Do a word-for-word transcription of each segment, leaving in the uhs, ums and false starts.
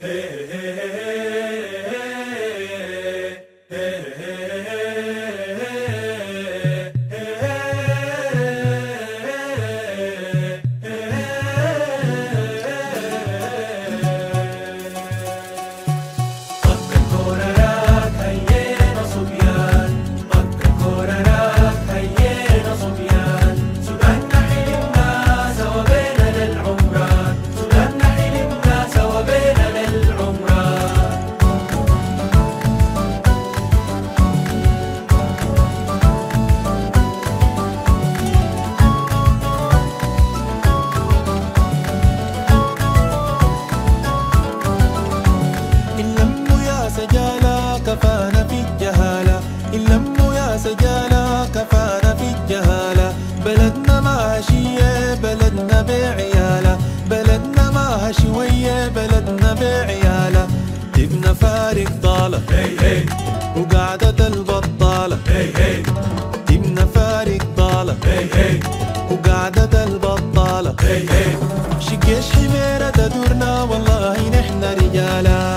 كفانا في الجهالة، اللموا يا سجالة كفانا في الجهالة. بلدنا ما هشية بلدنا بعيالة، بلدنا ما هشوية بلدنا بعيالة. تبنا فارق ضالة وقعدة البطالة، تبنا فارق ضالة وقعدة البطالة. شقيش حميرة تدورنا والله نحن رجالة.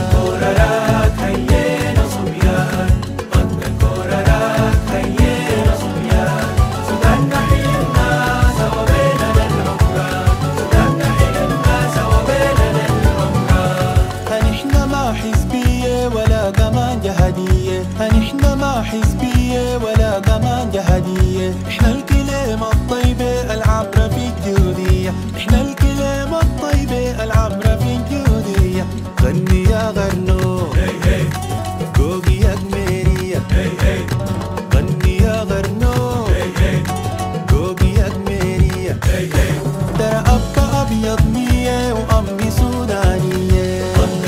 نحنا ما حزبية ولا كمان جهادية، احنا الكلمة الطيبة العبرة في الجودية، احنا الكلمة الطيبة العبرة في الجودية. غني يا غرنو قوقي يا قميرية، غني يا غرنو قوقي يا قميرية. ترى أبا أبيض مية وأمي سودانية.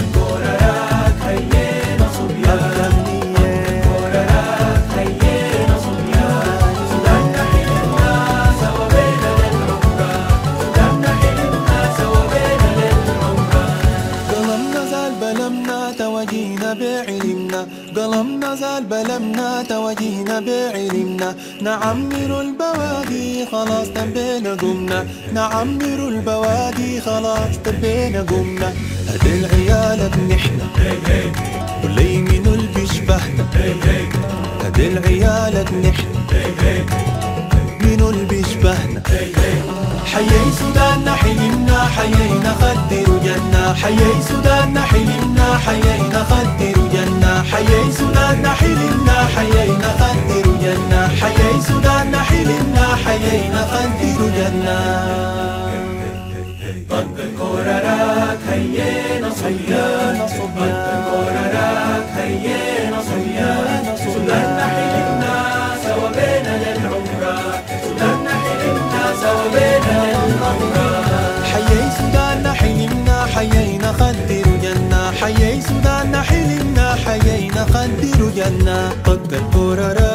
توجينا بعلمنا، قلمنا زال بلمنا توجينا بعلمنا. نعمر البوادي خلاص تبينا قمنا، نعمر البوادي خلاص تبينا قمنا. هد العيالك نحنا واللي منو اللي بيشبهنا، هد العيالك نحنا منو اللي بيشبهنا. حيي سوداننا حلمنا حيينا خدر جنة، حيي سوداننا حلمنا حيينا خدر جنة، حيي سوداننا حلمنا حيينا خدر جنة، حيي سوداننا حلمنا حيينا خدر جنة. طق الكورارات هيينا صبيان، طق الكورارات هيينا صبيان. سوداننا حلمنا سوا بينا للعمران، سوداننا حلمنا سوا بينا للعمران. حيي سوداننا حلمنا حيينا خدر جنة، حيي سوداننا حلمنا حيينا خدر جنة. طق الكورارات